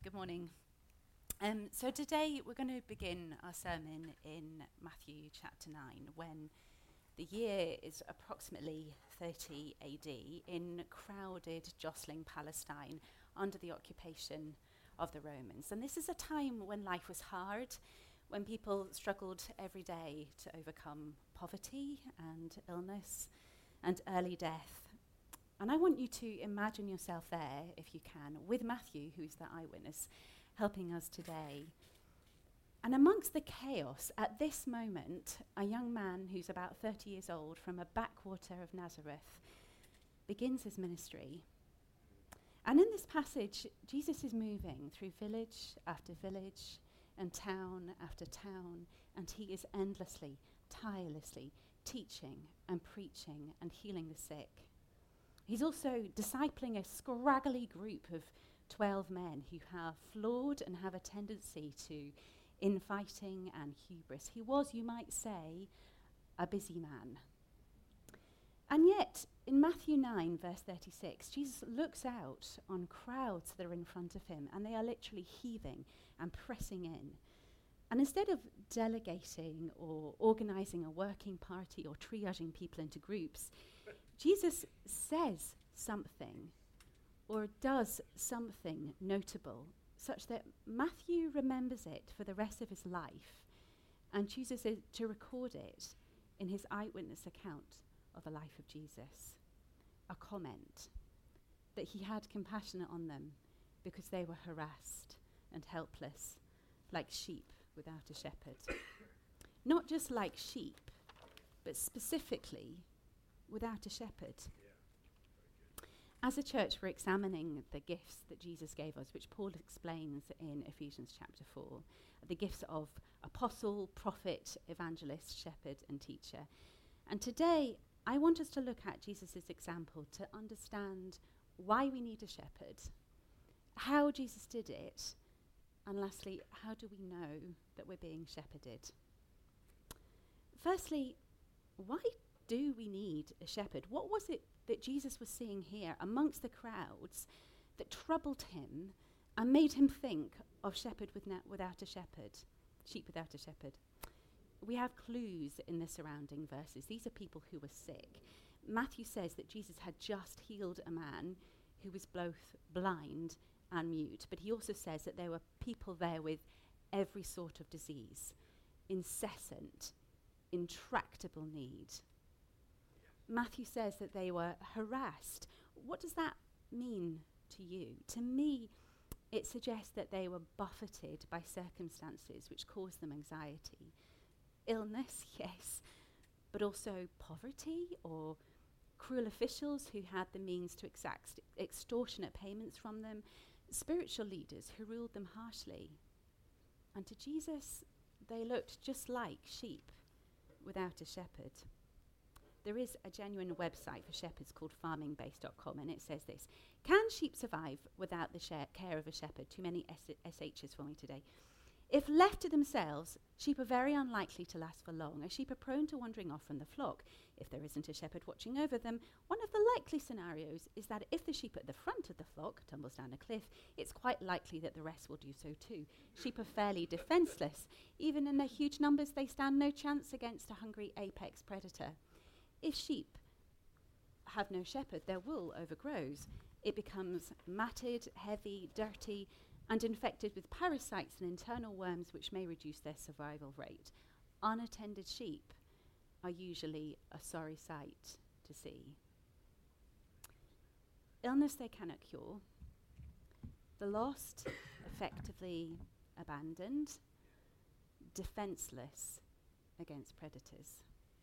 Good morning. So today we're going to begin our sermon in Matthew chapter 9, when the year is approximately 30 AD in crowded, jostling Palestine under the occupation of the Romans. And this is a time when life was hard, when people struggled every day to overcome poverty and illness and early death. And I want you to imagine yourself there, if you can, with Matthew, who's the eyewitness, helping us today. And amongst the chaos, at this moment, a young man who's about 30 years old from a backwater of Nazareth begins his ministry. And in this passage, Jesus is moving through village after village and town after town, and he is endlessly, tirelessly teaching and preaching and healing the sick. He's also discipling a scraggly group of 12 men who have flawed and have a tendency to infighting and hubris. He was, you might say, a busy man. And yet, in Matthew 9, verse 36, Jesus looks out on crowds that are in front of him, and they are literally heaving and pressing in. And instead of delegating or organizing a working party or triaging people into groups, Jesus says something or does something notable such that Matthew remembers it for the rest of his life and chooses to record it in his eyewitness account of the life of Jesus. A comment that he had compassion on them because they were harassed and helpless, like sheep without a shepherd. Not just like sheep, but specifically without a shepherd. As a church, we're examining the gifts that Jesus gave us, which Paul explains in Ephesians chapter 4, the gifts of apostle, prophet, evangelist, shepherd, and teacher. And today, I want us to look at Jesus' example to understand why we need a shepherd, how Jesus did it, and lastly, how do we know that we're being shepherded? Firstly, why do we need a shepherd? What was it that Jesus was seeing here amongst the crowds that troubled him and made him think of shepherd without a shepherd, sheep without a shepherd? We have clues in the surrounding verses. These are people who were sick. Matthew says that Jesus had just healed a man who was both blind and mute, but he also says that there were people there with every sort of disease, incessant, intractable need. Matthew says that they were harassed. What does that mean to you? To me, it suggests that they were buffeted by circumstances which caused them anxiety. Illness, yes, but also poverty or cruel officials who had the means to exact extortionate payments from them, spiritual leaders who ruled them harshly. And to Jesus, they looked just like sheep without a shepherd. There is a genuine website for shepherds called farmingbase.com, and it says this: can sheep survive without the care of a shepherd? Too many SHs for me today. If left to themselves, sheep are very unlikely to last for long, as sheep are prone to wandering off from the flock. If there isn't a shepherd watching over them, one of the likely scenarios is that if the sheep at the front of the flock tumbles down a cliff, it's quite likely that the rest will do so too. Sheep are fairly defenseless. Even in their huge numbers, they stand no chance against a hungry apex predator. If sheep have no shepherd, their wool overgrows. It becomes matted, heavy, dirty, and infected with parasites and internal worms which may reduce their survival rate. Unattended sheep are usually a sorry sight to see. Illness they cannot cure. The lost, effectively abandoned, defenseless against predators.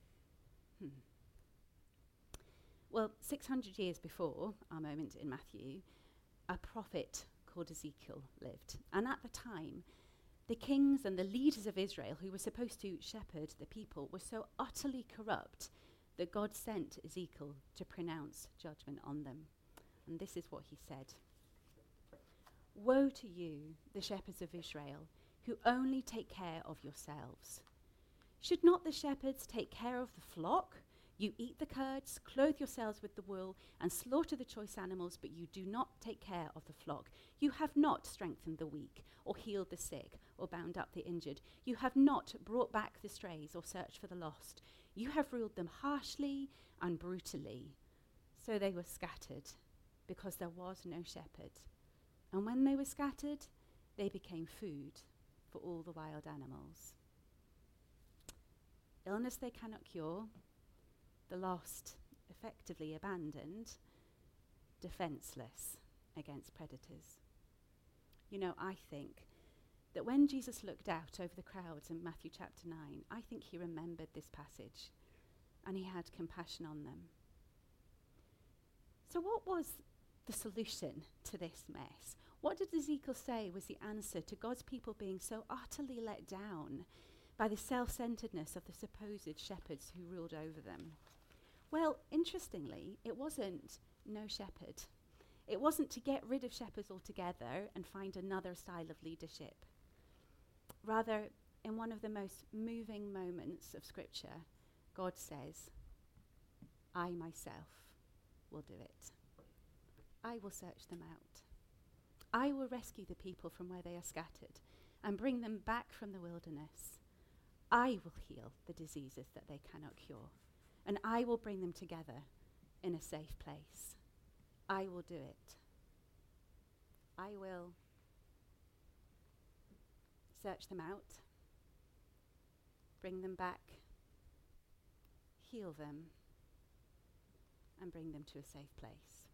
Well, 600 years before our moment in Matthew, a prophet called Ezekiel lived. And at the time, the kings and the leaders of Israel, who were supposed to shepherd the people, were so utterly corrupt that God sent Ezekiel to pronounce judgment on them. And this is what he said: woe to you, the shepherds of Israel, who only take care of yourselves. Should not the shepherds take care of the flock? You eat the curds, clothe yourselves with the wool, and slaughter the choice animals, but you do not take care of the flock. You have not strengthened the weak, or healed the sick, or bound up the injured. You have not brought back the strays, or searched for the lost. You have ruled them harshly and brutally. So they were scattered, because there was no shepherd. And when they were scattered, they became food for all the wild animals. Illness they cannot cure, the lost effectively abandoned, defenseless against predators. You know, I think that when Jesus looked out over the crowds in Matthew chapter 9, I think he remembered this passage and he had compassion on them. So what was the solution to this mess? What did Ezekiel say was the answer to God's people being so utterly let down by the self-centeredness of the supposed shepherds who ruled over them? Well, interestingly, it wasn't no shepherd. It wasn't to get rid of shepherds altogether and find another style of leadership. Rather, in one of the most moving moments of Scripture, God says, I myself will do it. I will search them out. I will rescue the people from where they are scattered and bring them back from the wilderness. I will heal the diseases that they cannot cure, and I will bring them together in a safe place. I will do it. I will search them out, bring them back, heal them, and bring them to a safe place.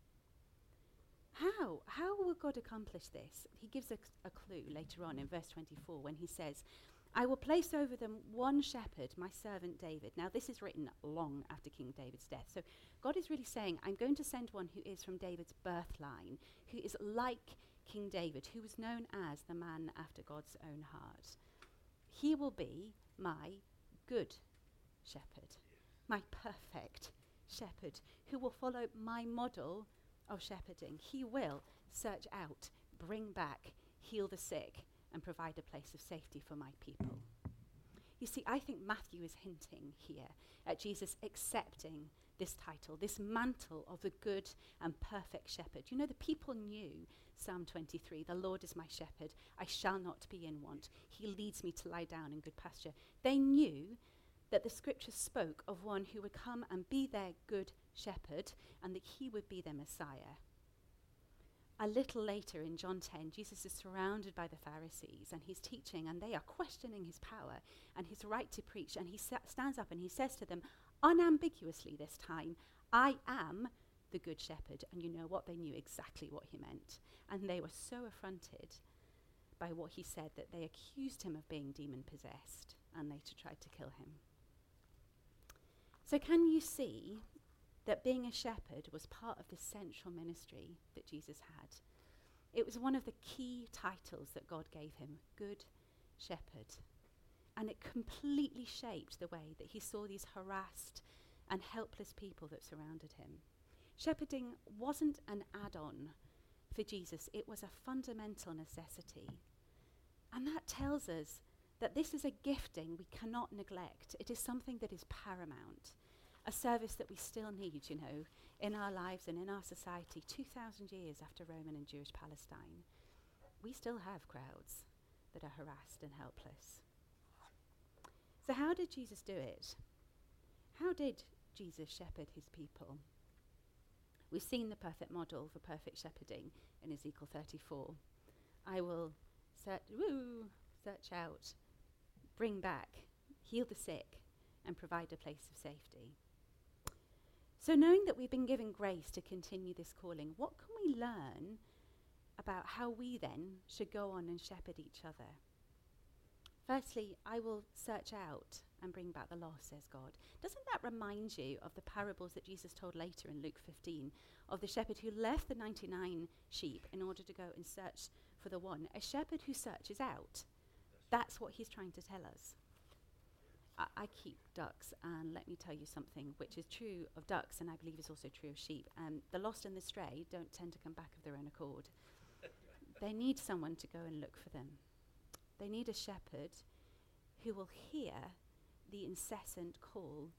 How will God accomplish this? He gives a clue later on in verse 24 when he says, I will place over them one shepherd, my servant David. Now this is written long after King David's death. So God is really saying, I'm going to send one who is from David's birth line, who is like King David, who was known as the man after God's own heart. He will be my good shepherd, my perfect shepherd, who will follow my model of shepherding. He will search out, bring back, heal the sick, and provide a place of safety for my people. You see, I think Matthew is hinting here at Jesus accepting this title, this mantle of the good and perfect shepherd. You know, the people knew Psalm 23, the Lord is my shepherd, I shall not be in want. He leads me to lie down in good pasture. They knew that the scriptures spoke of one who would come and be their good shepherd and that he would be their Messiah. A little later in John 10, Jesus is surrounded by the Pharisees and he's teaching and they are questioning his power and his right to preach, and he stands up and he says to them unambiguously this time, I am the good shepherd. And you know what? They knew exactly what he meant. And they were so affronted by what he said that they accused him of being demon-possessed and later tried to kill him. So can you see that being a shepherd was part of the central ministry that Jesus had? It was one of the key titles that God gave him, Good Shepherd. And it completely shaped the way that he saw these harassed and helpless people that surrounded him. Shepherding wasn't an add-on for Jesus, it was a fundamental necessity. And that tells us that this is a gifting we cannot neglect. It is something that is paramount, a service that we still need, you know, in our lives and in our society 2,000 years after Roman and Jewish Palestine. We still have crowds that are harassed and helpless. So how did Jesus do it? How did Jesus shepherd his people? We've seen the perfect model for perfect shepherding in Ezekiel 34. I will search out, bring back, heal the sick, and provide a place of safety. So knowing that we've been given grace to continue this calling, what can we learn about how we then should go on and shepherd each other? Firstly, I will search out and bring back the lost, says God. Doesn't that remind you of the parables that Jesus told later in Luke 15, of the shepherd who left the 99 sheep in order to go and search for the one? A shepherd who searches out. That's what he's trying to tell us. I keep ducks, and let me tell you something which is true of ducks and I believe is also true of sheep. The lost and the stray don't tend to come back of their own accord. They need someone to go and look for them. They need a shepherd who will hear the incessant call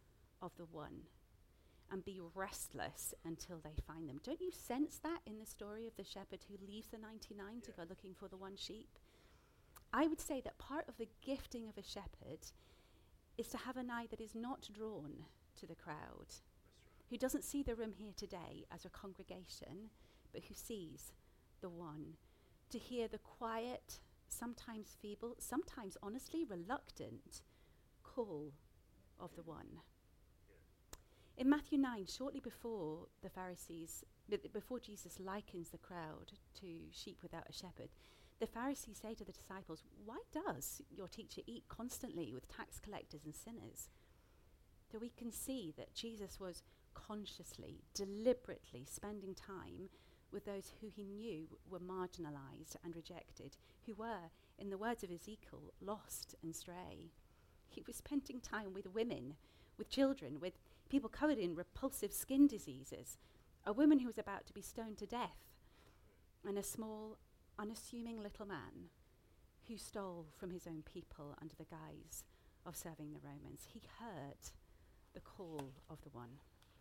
of the one and be restless until they find them. Don't you sense that in the story of the shepherd who leaves the 99 to go looking for the one sheep? I would say that part of the gifting of a shepherd is to have an eye that is not drawn to the crowd, who doesn't see the room here today as a congregation, but who sees the one, to hear the quiet, sometimes feeble, sometimes honestly reluctant call of the one. In Matthew 9, shortly before the Pharisees, before Jesus likens the crowd to sheep without a shepherd, the Pharisees say to the disciples, "Why does your teacher eat constantly with tax collectors and sinners?" So we can see that Jesus was consciously, deliberately spending time with those who he knew were marginalized and rejected, who were, in the words of Ezekiel, lost and stray. He was spending time with women, with children, with people covered in repulsive skin diseases, a woman who was about to be stoned to death, and a small, unassuming little man who stole from his own people under the guise of serving the Romans. He heard the call of the one.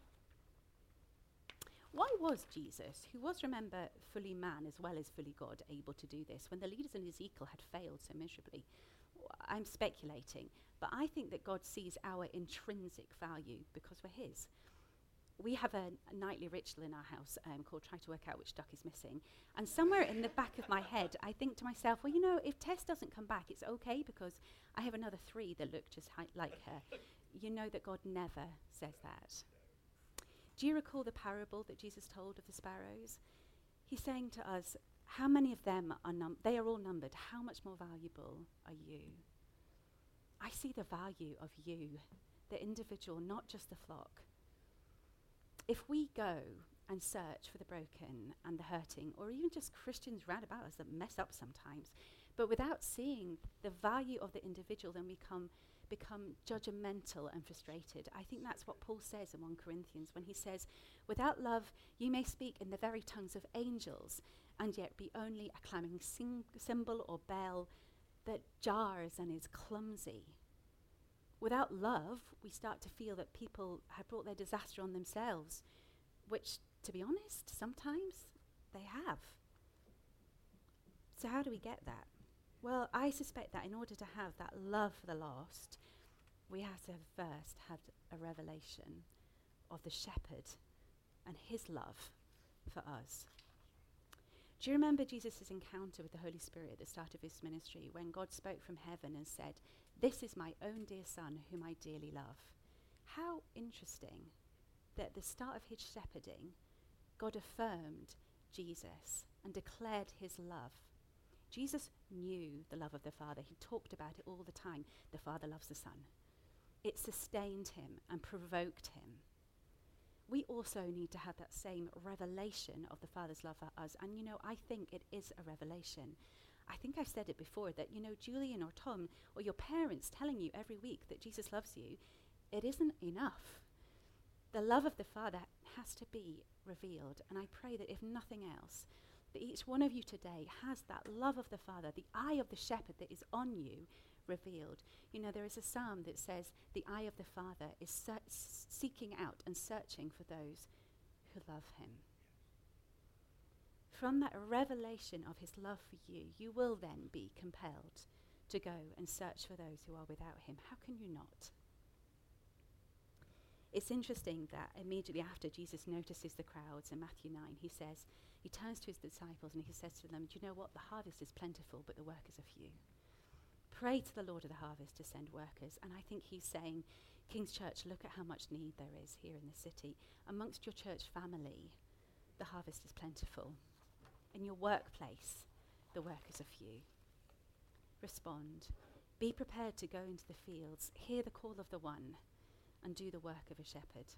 Why was Jesus, who was, remember, fully man as well as fully God, able to do this when the leaders in Ezekiel had failed so miserably? I'm speculating, but I think that God sees our intrinsic value because we're his. We have a nightly ritual in our house called Try to Work Out Which Duck is Missing. And somewhere in the back of my head, I think to myself, well, you know, if Tess doesn't come back, it's okay because I have another 3 that look just like her. You know that God never says that. Do you recall the parable that Jesus told of the sparrows? He's saying to us, how many of them are they are all numbered. How much more valuable are you? I see the value of you, the individual, not just the flock. If we go and search for the broken and the hurting, or even just Christians round about us that mess up sometimes, but without seeing the value of the individual, then we become judgmental and frustrated. I think that's what Paul says in 1 Corinthians when he says, without love, you may speak in the very tongues of angels and yet be only a clanging cymbal or bell that jars and is clumsy. Without love, we start to feel that people have brought their disaster on themselves, which, to be honest, sometimes they have. So how do we get that? Well, I suspect that in order to have that love for the lost, we have to first have a revelation of the shepherd and his love for us. Do you remember Jesus' encounter with the Holy Spirit at the start of his ministry when God spoke from heaven and said, "This is my own dear son whom I dearly love"? How interesting that at the start of his shepherding, God affirmed Jesus and declared his love. Jesus knew the love of the Father. He talked about it all the time. The Father loves the Son. It sustained him and provoked him. We also need to have that same revelation of the Father's love for us. And, you know, I think it is a revelation. I think I've said it before that, you know, Julian or Tom or your parents telling you every week that Jesus loves you, it isn't enough. The love of the Father has to be revealed. And I pray that if nothing else, that each one of you today has that love of the Father, the eye of the shepherd that is on you, revealed. You know, there is a psalm that says the eye of the Father is seeking out and searching for those who love him. From that revelation of his love for you, you will then be compelled to go and search for those who are without him. How can you not? It's interesting that immediately after Jesus notices the crowds in Matthew 9, he turns to his disciples and he says to them, "Do you know what? The harvest is plentiful, but the workers are few. Pray to the Lord of the harvest to send workers." And I think he's saying, King's Church, look at how much need there is here in the city. Amongst your church family, the harvest is plentiful. In your workplace, the workers are few. Respond. Be prepared to go into the fields, hear the call of the one, and do the work of a shepherd.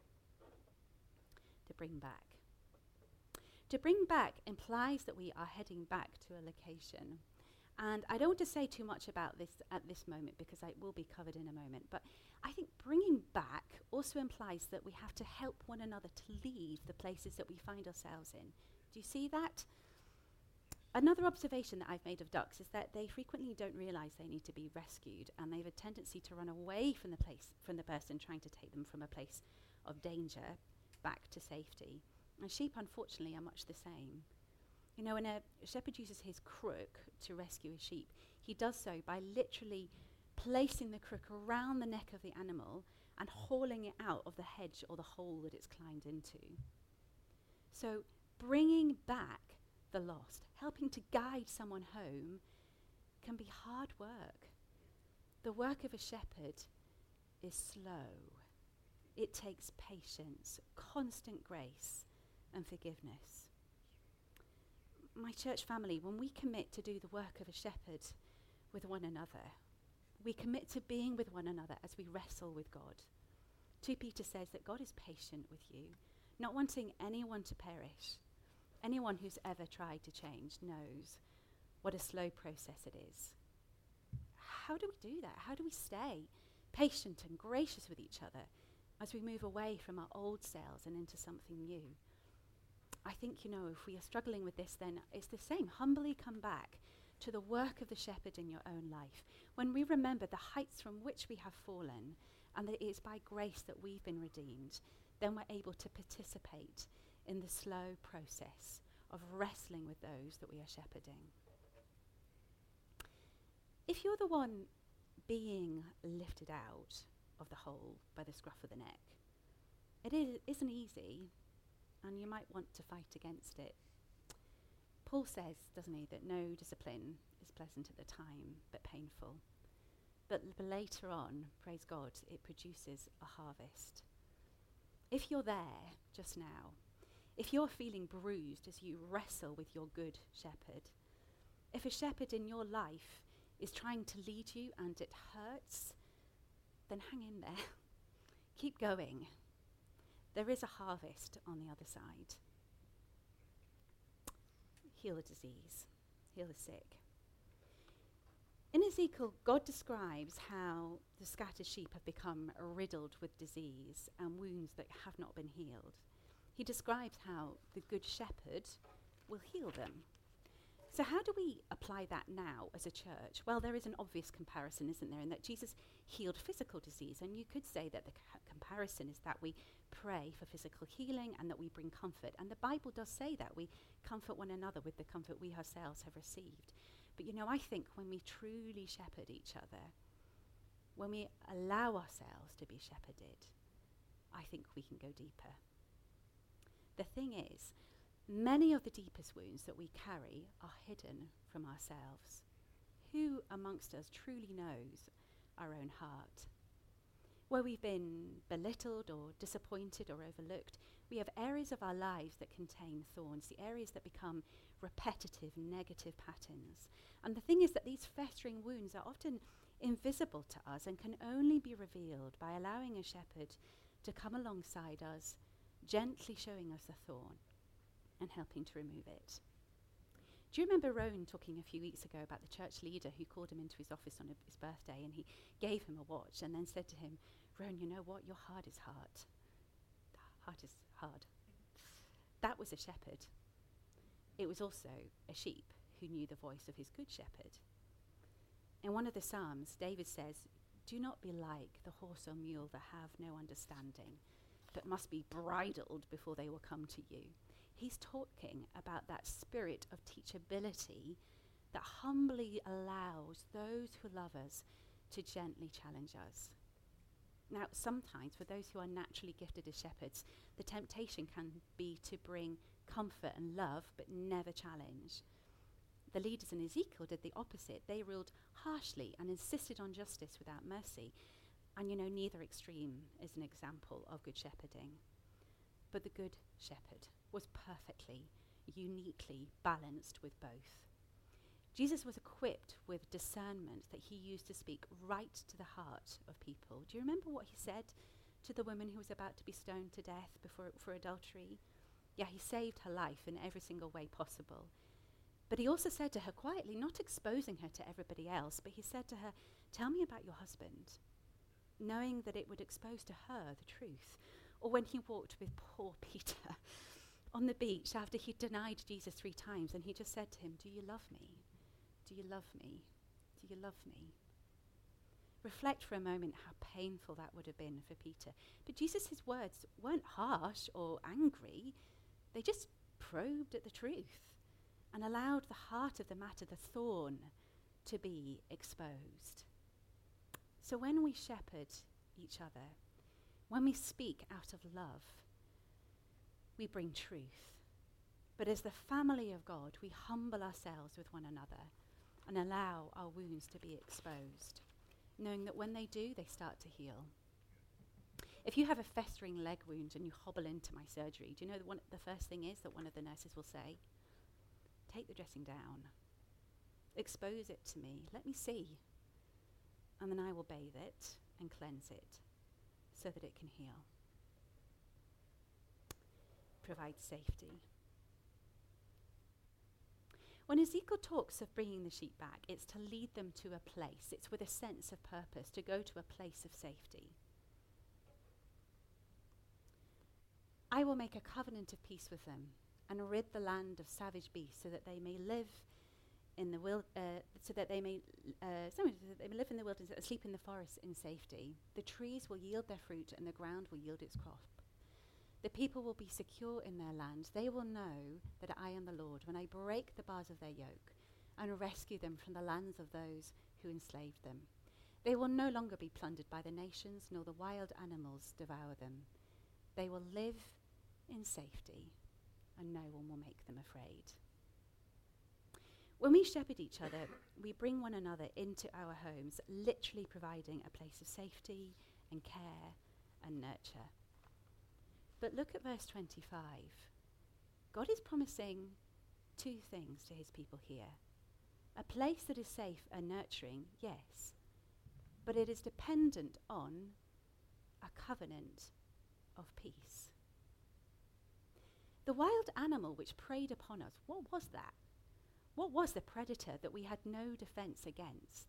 To bring back. To bring back implies that we are heading back to a location. And I don't want to say too much about this at this moment because it will be covered in a moment. But I think bringing back also implies that we have to help one another to leave the places that we find ourselves in. Do you see that? Another observation that I've made of ducks is that they frequently don't realise they need to be rescued, and they have a tendency to run away from the person trying to take them from a place of danger back to safety. And sheep, unfortunately, are much the same. You know, when a shepherd uses his crook to rescue a sheep, he does so by literally placing the crook around the neck of the animal and hauling it out of the hedge or the hole that it's climbed into. So bringing back the lost, helping to guide someone home, can be hard work. The work of a shepherd is slow. It takes patience, constant grace, and forgiveness. My church family, when we commit to do the work of a shepherd with one another, we commit to being with one another as we wrestle with God. 2 Peter says that God is patient with you, not wanting anyone to perish. Anyone who's ever tried to change knows what a slow process it is. How do we do that? How do we stay patient and gracious with each other as we move away from our old selves and into something new? I think, if we are struggling with this, then it's the same. Humbly come back to the work of the shepherd in your own life. When we remember the heights from which we have fallen and that it is by grace that we've been redeemed, then we're able to participate in the slow process of wrestling with those that we are shepherding. If you're the one being lifted out of the hole by the scruff of the neck, it isn't easy, and you might want to fight against it. Paul says, doesn't he, that no discipline is pleasant at the time, but painful. But later on, praise God, it produces a harvest. If you're there just now, if you're feeling bruised as you wrestle with your good shepherd, if a shepherd in your life is trying to lead you and it hurts, then hang in there. Keep going. There is a harvest on the other side. Heal the disease. Heal the sick. In Ezekiel, God describes how the scattered sheep have become riddled with disease and wounds that have not been healed. He describes how the good shepherd will heal them. So how do we apply that now as a church? Well, there is an obvious comparison, isn't there, in that Jesus healed physical disease, and you could say that the comparison is that we pray for physical healing and that we bring comfort. And the Bible does say that we comfort one another with the comfort we ourselves have received. But I think when we truly shepherd each other, when we allow ourselves to be shepherded, I think we can go deeper. The thing is, many of the deepest wounds that we carry are hidden from ourselves. Who amongst us truly knows our own heart? Where we've been belittled or disappointed or overlooked, we have areas of our lives that contain thorns, the areas that become repetitive, negative patterns. And the thing is that these festering wounds are often invisible to us and can only be revealed by allowing a shepherd to come alongside us, gently showing us the thorn and helping to remove it. Do you remember Rowan talking a few weeks ago about the church leader who called him into his office on his birthday, and he gave him a watch and then said to him, "Rowan, you know what? Your heart is hard. Heart is hard." That was a shepherd. It was also a sheep who knew the voice of his good shepherd. In one of the Psalms, David says, "Do not be like the horse or mule that have no understanding, but must be bridled before they will come to you." He's talking about that spirit of teachability that humbly allows those who love us to gently challenge us. Now, sometimes for those who are naturally gifted as shepherds, the temptation can be to bring comfort and love, but never challenge. The leaders in Ezekiel did the opposite. They ruled harshly and insisted on justice without mercy. And neither extreme is an example of good shepherding. But the good shepherd was perfectly, uniquely balanced with both. Jesus was equipped with discernment that he used to speak right to the heart of people. Do you remember what he said to the woman who was about to be stoned to death for adultery? Yeah, he saved her life in every single way possible. But he also said to her quietly, not exposing her to everybody else, but he said to her, "Tell me about your husband," knowing that it would expose to her the truth. Or when he walked with poor Peter on the beach after he denied Jesus 3 times, and he just said to him, "Do you love me? Do you love me? Do you love me?" Reflect for a moment how painful that would have been for Peter. But Jesus' words weren't harsh or angry. They just probed at the truth and allowed the heart of the matter, the thorn, to be exposed. So when we shepherd each other, when we speak out of love, we bring truth. But as the family of God, we humble ourselves with one another and allow our wounds to be exposed, knowing that when they do, they start to heal. If you have a festering leg wound and you hobble into my surgery, do you know the first thing is that one of the nurses will say? Take the dressing down. Expose it to me. Let me see. And then I will bathe it and cleanse it so that it can heal. Provide safety. When Ezekiel talks of bringing the sheep back, it's to lead them to a place. It's with a sense of purpose, to go to a place of safety. I will make a covenant of peace with them and rid the land of savage beasts so that they may live in the live in the wilderness and sleep in the forest in safety. The trees will yield their fruit and the ground will yield its crop. The people will be secure in their land. They will know that I am the Lord when I break the bars of their yoke and rescue them from the lands of those who enslaved them. They will no longer be plundered by the nations, nor the wild animals devour them. They will live in safety, and no one will make them afraid. When we shepherd each other, we bring one another into our homes, literally providing a place of safety and care and nurture. But look at verse 25. God is promising 2 things to his people here. A place that is safe and nurturing, yes, but it is dependent on a covenant of peace. The wild animal which preyed upon us, what was that? What was the predator that we had no defense against?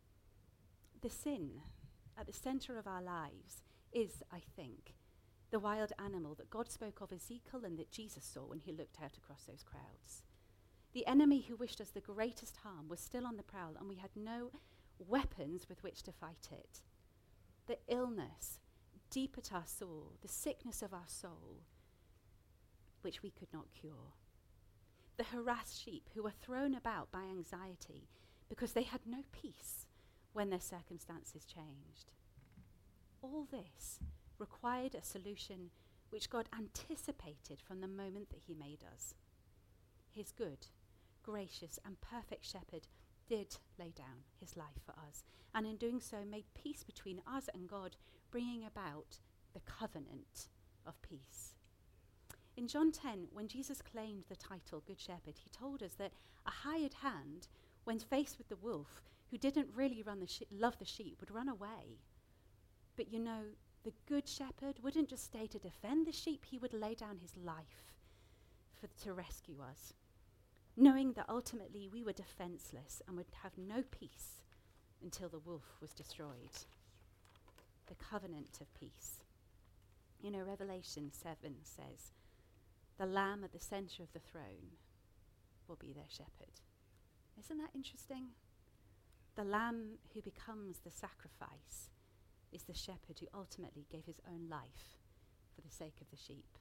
The sin at the center of our lives is, I think, the wild animal that God spoke of Ezekiel and that Jesus saw when he looked out across those crowds. The enemy who wished us the greatest harm was still on the prowl, and we had no weapons with which to fight it. The illness deep at our soul, the sickness of our soul, which we could not cure. The harassed sheep who were thrown about by anxiety because they had no peace when their circumstances changed. All this required a solution which God anticipated from the moment that he made us. His good, gracious, and perfect shepherd did lay down his life for us, and in doing so made peace between us and God, bringing about the covenant of peace. In John 10, when Jesus claimed the title Good Shepherd, he told us that a hired hand, when faced with the wolf, who didn't really love the sheep, would run away. But you know, the Good Shepherd wouldn't just stay to defend the sheep, he would lay down his life to rescue us, knowing that ultimately we were defenseless and would have no peace until the wolf was destroyed. The covenant of peace. You know, Revelation 7 says, the Lamb at the center of the throne will be their shepherd. Isn't that interesting? The Lamb who becomes the sacrifice is the shepherd who ultimately gave his own life for the sake of the sheep.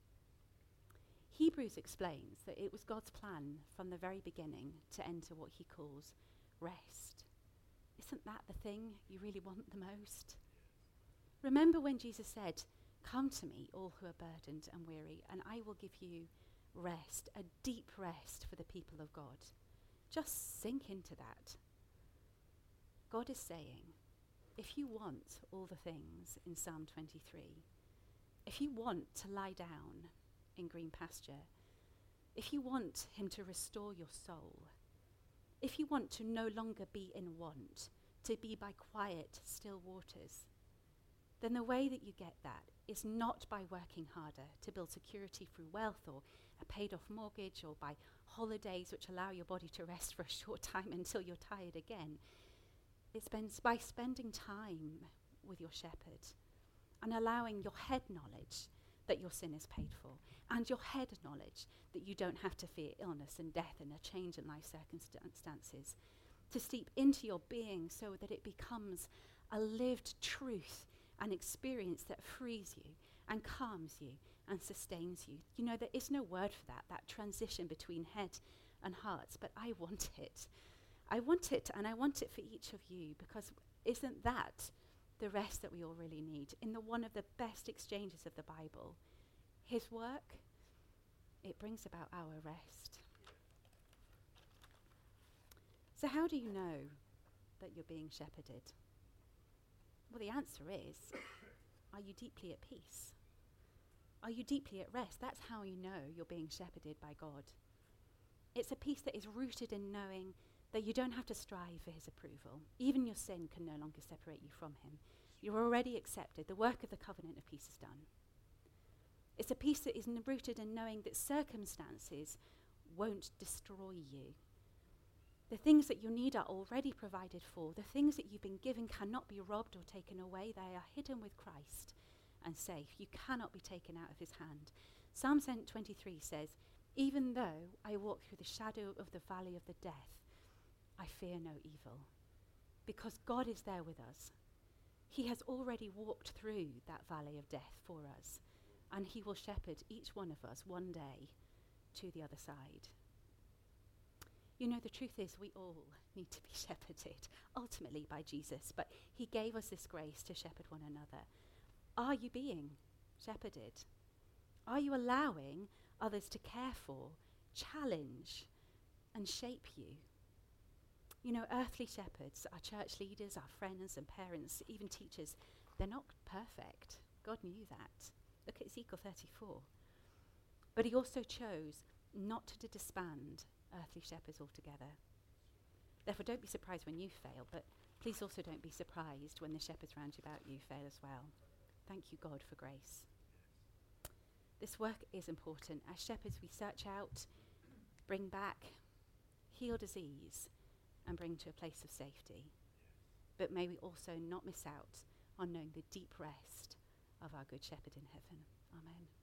Hebrews explains that it was God's plan from the very beginning to enter what he calls rest. Isn't that the thing you really want the most? Remember when Jesus said, "Come to me, all who are burdened and weary, and I will give you rest, a deep rest for the people of God." Just sink into that. God is saying, if you want all the things in Psalm 23, if you want to lie down in green pasture, if you want him to restore your soul, if you want to no longer be in want, to be by quiet, still waters, then the way that you get that is not by working harder to build security through wealth or a paid-off mortgage or by holidays which allow your body to rest for a short time until you're tired again. It's by spending time with your shepherd and allowing your head knowledge that your sin is paid for, and your head knowledge that you don't have to fear illness and death and a change in life circumstances, to steep into your being so that it becomes a lived truth, an experience that frees you and calms you and sustains you. You know, there is no word for that transition between head and heart, but I want it. I want it, and I want it for each of you, because isn't that the rest that we all really need? In one of the best exchanges of the Bible, his work, it brings about our rest. So how do you know that you're being shepherded? Well, the answer is, are you deeply at peace? Are you deeply at rest? That's how you know you're being shepherded by God. It's a peace that is rooted in knowing that you don't have to strive for his approval. Even your sin can no longer separate you from him. You're already accepted. The work of the covenant of peace is done. It's a peace that is rooted in knowing that circumstances won't destroy you. The things that you need are already provided for. The things that you've been given cannot be robbed or taken away. They are hidden with Christ and safe. You cannot be taken out of his hand. Psalm 23 says, even though I walk through the shadow of the valley of the death, I fear no evil, because God is there with us. He has already walked through that valley of death for us, and he will shepherd each one of us one day to the other side. You know, the truth is we all need to be shepherded, ultimately by Jesus, but he gave us this grace to shepherd one another. Are you being shepherded? Are you allowing others to care for, challenge, and shape you? You know, earthly shepherds, our church leaders, our friends and parents, even teachers, they're not perfect. God knew that. Look at Ezekiel 34. But he also chose not to disband earthly shepherds altogether. Therefore, don't be surprised when you fail, but please also don't be surprised when the shepherds round about you fail as well. Thank you, God, for grace. This work is important. As shepherds, we search out, bring back, heal disease, and bring to a place of safety. But may we also not miss out on knowing the deep rest of our good shepherd in heaven. Amen.